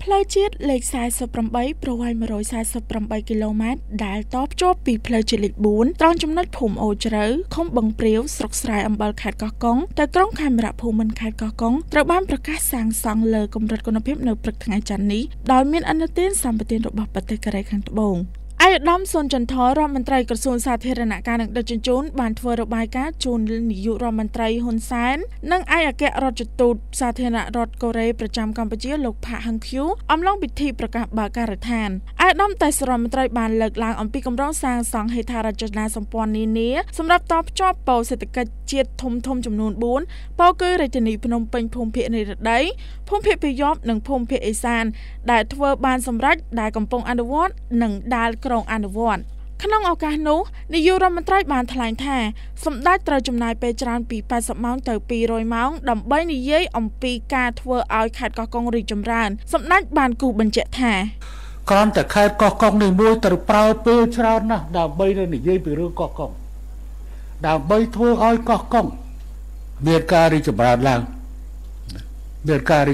ផ្លូវជាតិលេខ48ប្រវែង148គីឡូម៉ែត្រដែលតភ្ជាប់ពីផ្លូវជាតិលេខ4ត្រង់ចំណុចភូមិអូជ្រៅឃុំបឹងព្រាវស្រុកស្រែអំបិលខេត្តកោះកុងទៅក្រុងខេមរភូមិន្ទខេត្តកោះកុងត្រូវបានប្រកាសសាងសង់លើកម្រិតគុណភាពនៅព្រឹកថ្ងៃច័ន្ទនេះដោយមានអនុទានសម្បទានរបស់ប្រទេសកូរ៉េខាងត្បូងឯកឧត្តមសុនចន្ទថរដ្ឋមន្ត្រីក្រសួងសាធារណការនិងដឹកជញ្ជូនបានធ្វើរបាយការណ៍ជូននាយករដ្ឋមន្ត្រីហ៊ុនសែននិងឯកអគ្គរដ្ឋទូតសាធារណរដ្ឋកូរ៉េប្រចាំកម្ពុជាលោកផាក់ហឹងឃ្យូអំឡុងពិធីប្រកាសបើកការដ្ឋានឯកឧត្តមទេសរដ្ឋមន្ត្រីបានលើកឡើងអំពីគម្រោងសាងសង់ហេដ្ឋារចនាសម្ព័ន្ធនានាសម្រាប់តភ្ជាប់ប៉ូលសេដ្ឋកិច្ចជាតិធំចំនួន4ប៉ូលគឺរាជធានីភ្នំពេញភូមិភាគនិរតីភូមិភាគពាយ័ព្យនិងភូមិភាគឦសានដែលធ្វើបានសម្រេចដែលកំពុងអនុវត្តនិងដែលក្រុងអនុវត្តក្នុងឱកាសនោះនាយករដ្ឋមន្ត្រីបានថ្លែងថាសម្ដេចត្រូវចំណាយពេលច្រើនពី80ម៉ោងទៅ200ម៉ោងដើម្បីនិយាយអំពីការធ្វើឲ្យខេត្តកោះកុងរីកចម្រើនសម្ដេចបានគូបញ្ជាក់ថាគ្រាន់តែខេត្តកោះកុងនេះមួយត្រូវប្រើពេលច្រើនណាស់ដើម្បីនិយាយពីរឿងកោះកុងដើម្បីធ្វើឲ្យកោះកុងមានការរីកចម្រើនឡើងត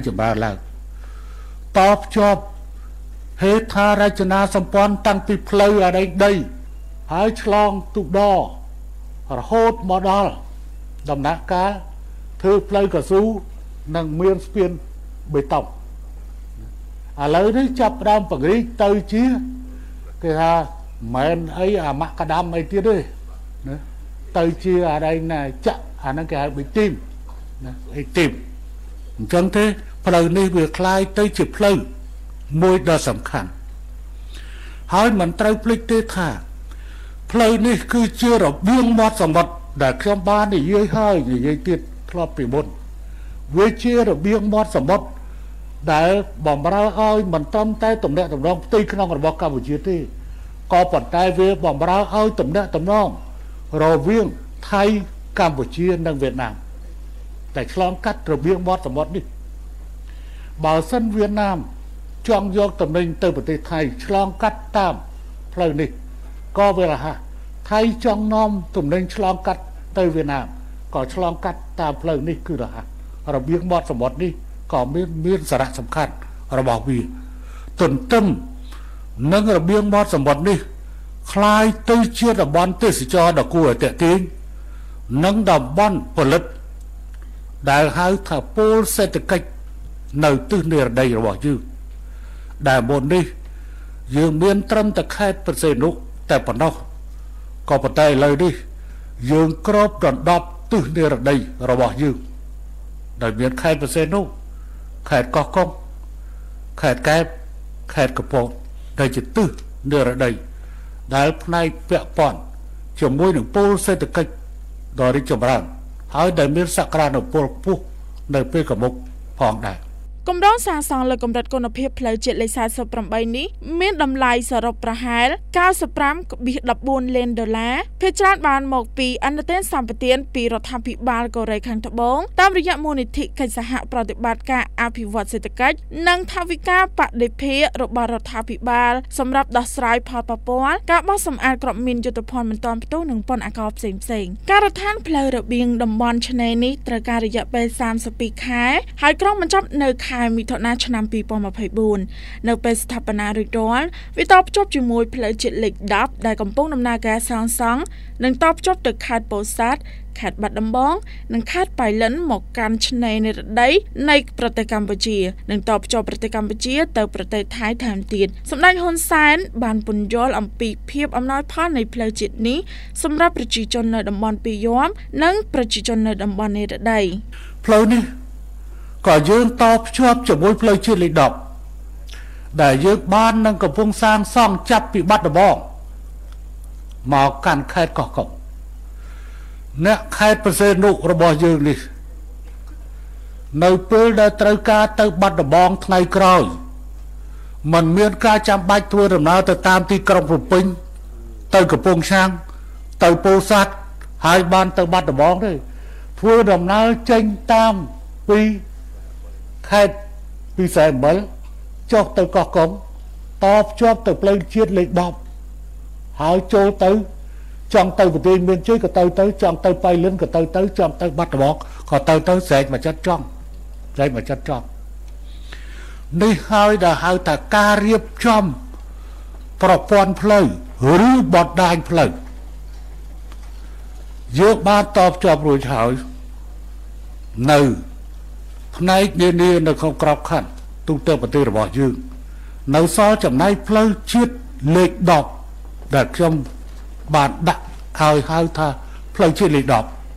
ភ្ជាប់ហេដ្ឋារចនាសម្ព័ន្ធតាំងពីផ្លូវអដីហើយឆ្លងទូកដរហូតមកដល់ដំណាក់កាលធ្វើផ្លូវកស៊ូនិងមានស្ពានបេតុងឥឡូវនេះចាប់ផ្ដើមពង្រីកទៅជាគេថាមិនអីអាមកដាំអីទៀតទេណាទៅជាអីណាចាក់អាហ្នឹងគេហៅប៊ីទីមណាអីទីមអញ្ចឹងទេផ្លូវនេះវាคล้ายទៅជាផ្លូវមួយដ៏សំខាន់ហើយមិនត្រូវភ្លេចទេថាផ្លូវនេះគឺជារបៀងមាត់សមុទ្រដែលខ្ញុំបាននិយាយហើយនិយាយទៀតធ្លាប់ពីមុនវាជារបៀងមាត់សមុទ្រដែលបំរើឲ្យមិនត្រឹមតែទំនាក់ទំនងផ្ទៃក្នុងរបស់កម្ពុជាទេក៏ប៉ុន្តែវាបំរើឲ្យទំនាក់ទំនងរវាងថៃកម្ពុជានិងវៀតណាមតែឆ្លងកាត់របៀងមាត់សមុទ្រនេះបើសិនវៀតណាមចង់យកតំណែងទៅប្រទេសថៃឆ្លងកាត់តាមផ្លូវនេះក៏វារហ័សថៃចង់នាំតំណែងឆ្លងកាត់ទៅវៀតណាមក៏ឆ្លងកាត់តាមផ្លូវនេះគឺរហ័សរបៀងមាត់សមុទ្រនេះក៏មានសារៈសំខាន់របស់វាទន្ទឹមនឹងរបៀងមាត់សមុទ្រនេះคล้ายទៅជាតំបន់ទេសចរណ៍ដ៏គួរឲ្យទាក់ទាញនិងតំបន់ផលិតដែលហៅថាពូលសេដ្ឋកិច្ចនៅទិសនិរតីរបស់យើងដែលមុននេះយើងមានត្រឹមតែខេត្តប្រសេនុតែប៉ុណ្ណោះក៏ប៉ុន្តែឥឡូវនេះយើងគ្របដណ្ដប់ទិសនិរតីរបស់យើងដែលមានខេត្តប្រសេនុខេត្តកោះកុងខេត្តកែបខេត្តកំពតដែលជាទិសនិរតីដែលផ្នែកពាក់ព័ន្ធជាមួយនឹងពូលសេដ្ឋកិច្ចដ៏រីកចម្រើនហើយដែលមានសក្តានុពលខ្ពស់នៅពេលកមុខផងដែរគម្រោងសាងសង់លើកម្រិតគុណភាពផ្លូវជាតិលេខ48នេះមានតម្លៃសរុបប្រហែល 95.14 លានដុល្លារភាគច្រើនបានមកពីអនុទានសម្បទានពីរដ្ឋាភិបាលកូរ៉េខាងត្បូងតាមរយៈមូលនិធិកិច្ចសហប្រតិបត្តិការអភិវឌ្ឍសេដ្ឋកិច្ចនិងថវិកាបដិភារបស់រដ្ឋាភិបាលសម្រាប់ដោះស្រាយផលប៉ះពាល់ការបោះសម្អាតគ្រាប់មីនយុទ្ធភ័ណ្ឌមិនទាន់ផ្ទុះនិងពន្ធអាករផ្សេងការដ្ឋានផ្លូវរបៀងតំបន់ឆ្នេរនេះត្រូវការរយៈពេល32ខែហើយក្រុងបញ្ចប់នៅខែមិថុនាឆ្នាំ2024នៅពេលស្ថាបនារួចរាល់វាតភ្ជាប់ជាមួយផ្លូវជាតិលេខ10ដែលកំពុងដំណើរការសាងសង់និងតភ្ជាប់ទៅខេត្តពោធិ៍សាត់ខេត្តបាត់ដំបងនិងខេត្តប៉ៃលិនមកកាន់ឆ្នេរនិរតីនៃប្រទេសកម្ពុជានិងតភ្ជាប់ប្រទេសកម្ពុជាទៅប្រទេសថៃថែមទៀតសម្ដេចហ៊ុនសែនបានពន្យល់អំពីភាពអំណោយផលនៃផ្លូវជាតិនេះសម្រាប់ប្រជាជននៅតំបន់ពាយ័ព្យនិងប្រជាជននៅតំបន់និរតីផ្លូវនេះក៏យើងតភ្ជាប់ជាមួយផ្លូវជាតិលេខ10ដែលយើងបាននឹងកំពុងសាងសង់ចាប់ពីបាត់ដំបងមកកាន់ខេត្តកោះកុងអ្នកខេត្តប្រសេនុរបស់យើងនេះនៅពេលដែលត្រូវការទៅបាត់ដំបងថ្ងៃក្រោយมันមានការចាំបាច់ធ្វើដំណើរទៅតាមទីក្រុងភ្នំពេញទៅកំពង់ឆ្នាំងទៅពោធិ៍សាត់ហើយបានទៅបាត់ដំបងទេធ្វើដំណើរចេញតាមពីខេត្តពីសែនបិលចុះទៅកោះកុងតភ្ជាប់ទៅផ្លូវជាតិលេខ10ហើយចូលទៅចង់ទៅប្រទេសមានជ័យក៏ទៅចង់ទៅប៉ៃលិនក៏ទៅចង់ទៅបាត់ដំបងក៏ទៅស្រែកមកចិត្តចង់នេះហើយដែលហៅថាការរៀបចំប្រព័ន្ធផ្លូវឬបត់ដាញផ្លូវយើងបានតបជាប់រួចហើយនៅផ្នែកនានានៅក្នុងក្របខ័ណ្ឌទូទៅប្រទេសរបស់យើងនៅសល់ចំណែកផ្លូវជាតិលេខ10ដែលខ្ញុំបានដាក់ឲ្យហៅថាផ្លូវជាតិលេខ10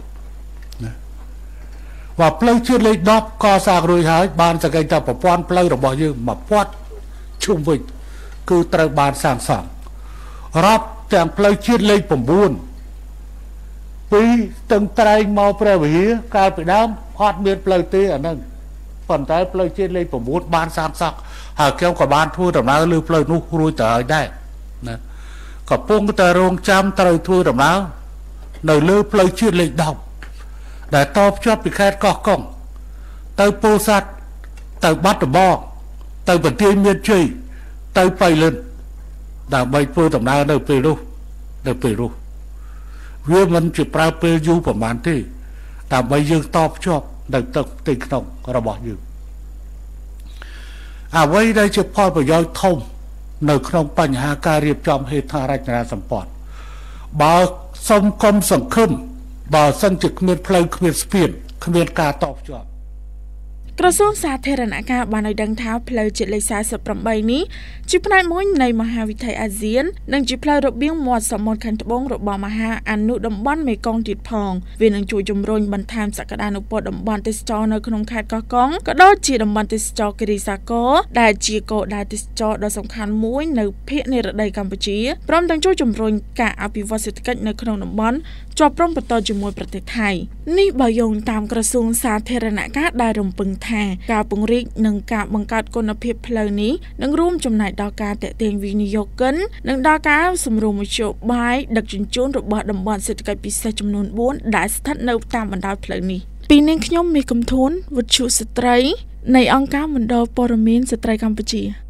ว่าផ្លូវជាតិលេខ10កសាងរួចហើយបានសង្កេតថាប្រព័ន្ធផ្លូវរបស់យើងមកព័ទ្ធជុំវិញគឺត្រូវបានសាងសង់រាប់ទាំងផ្លូវជាតិលេខ9ពីស្ទឹងត្រែងមកព្រះវិហារកាលពីដើមអត់មានផ្លូវទេអាហ្នឹងប៉ុន្តែផ្លូវជាតិលេខ9បានសាងសង់ហើយខ្ញុំក៏បានធ្វើដំណើរលើផ្លូវនោះរួចទៅហើយដែរណាកំពុងតែរងចាំត្រូវធ្វើដំណើរនៅលើផ្លូវជាតិលេខ10ដែលតភ្ជាប់ពីខេត្តកោះកុងទៅពោធិ៍សាត់ទៅបាត់ដំបងទៅបន្ទាយមានជ័យទៅបៃលិនដើម្បីធ្វើដំណើរនៅពេលនោះវាមិនជាប្រើពេលយូរប្រហែលទេដើម្បីយើងតភ្ជាប់នៅទឹកទីក្នុងរបស់យើងអ្វីដែលជាផលប្រយោជន៍ធំនៅក្នុងបញ្ហាការរៀបចំហេដ្ឋារចនាសម្ព័ន្ធបើសុំកុំសង្ឃឹមបើសិនជាគ្មានផ្លូវគ្មានស្ពានគ្មានការតភ្ជាប់ក្រសួងសាធារណការបានឲ្យដឹងថាផ្លូវជាតិលេខ48នេះជាផ្នែកមួយនៃមហាវិថីអាស៊ាននិងជាផ្លូវរបៀងមាត់សមុទ្រខាងត្បូងរបស់មហាអនុតំបន់មេគង្គទៀតផងវានឹងជួយជំរុញបន្ថែមសក្តានុពលតំបន់ទេសចរនៅក្នុងខេត្តកោះកុងក៏ដូចជាតំបន់ទេសចរគិរីសាគរដែលជាគោលដៅទេសចរដ៏សំខាន់មួយនៅភាគនិរតីកម្ពុជាព្រមទាំងជួយជំរុញការអភិវឌ្ឍសេដ្ឋកិច្ចនៅក្នុងតំបន់ជាប់ព្រមបន្តជាមួយប្រទេសថៃនេះបើយោងតាមក្រសួងសាធារណការដែលរំពឹងថាការពង្រីកនិងការបង្កើតគុណភាពផ្លូវនេះនឹងរួមចំណែកដល់ការទាក់ទាញវិនិយោគិននិងដល់ការសម្រួលមធ្យោបាយដឹកជញ្ជូនរបស់តំបន់សេដ្ឋកិច្ចពិសេសចំនួន4ដែលស្ថិតនៅតាមបណ្ដោយផ្លូវនេះពីនាងខ្ញុំមេកំធួនវិទ្យុស្ត្រីនៃអង្គការមណ្ឌលព័ត៌មានស្ត្រីកម្ពុជា